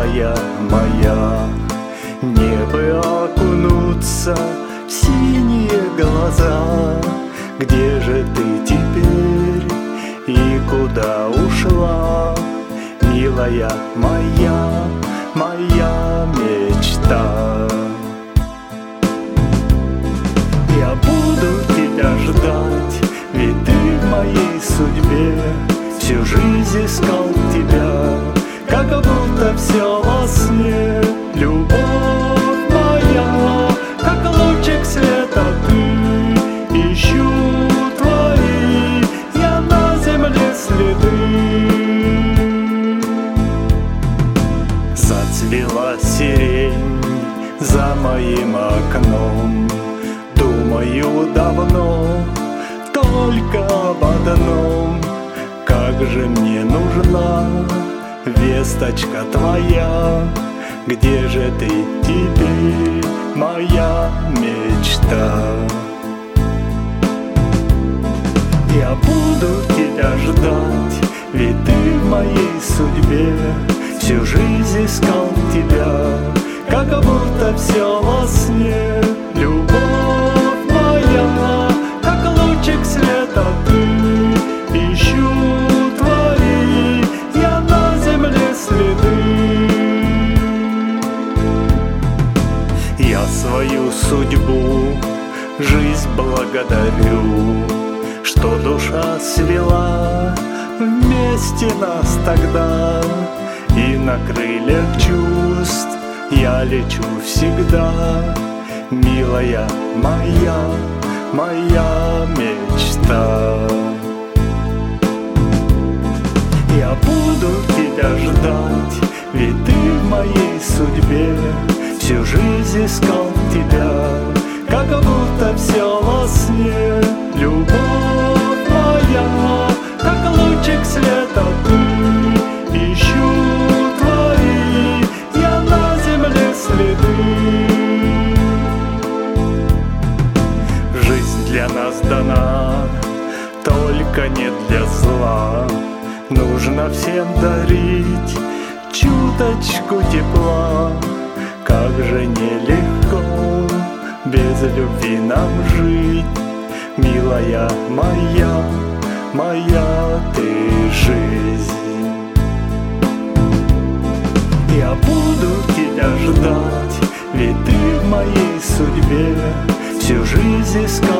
милая моя, мне бы окунуться в синие глаза. Где же ты теперь и куда ушла, милая моя, моя мечта? Я буду тебя ждать, ведь ты в моей судьбе. Всю жизнь искал тебя, как будто все во сне. Любовь моя, как лучик света ты, ищу твои я на земле следы. Зацвела сирень за моим окном, думаю давно только об одном. Как же мне нужна весточка твоя, где же ты теперь, моя мечта? Я буду тебя ждать, ведь ты в моей судьбе. Всю жизнь искал тебя, как будто все во сне. Любовь моя, как лучик света ты, ищу твои я на земле следы. Я свою судьбу, жизнь благодарю, что душа свела вместе нас тогда. И на крыльях чувств я лечу всегда, милая моя, моя мечта. Я буду тебя ждать, ведь ты в моей судьбе. Всю жизнь искал тебя, как будто все во сне. Любовь моя, как лучик света ты, ищу твои я на земле следы. Жизнь для нас дана, только не для зла. Нужно всем дарить чуточку тепла. Как же нелегко без любви нам жить, милая моя, моя ты жизнь. Я буду тебя ждать, ведь ты в моей судьбе. Всю жизнь искал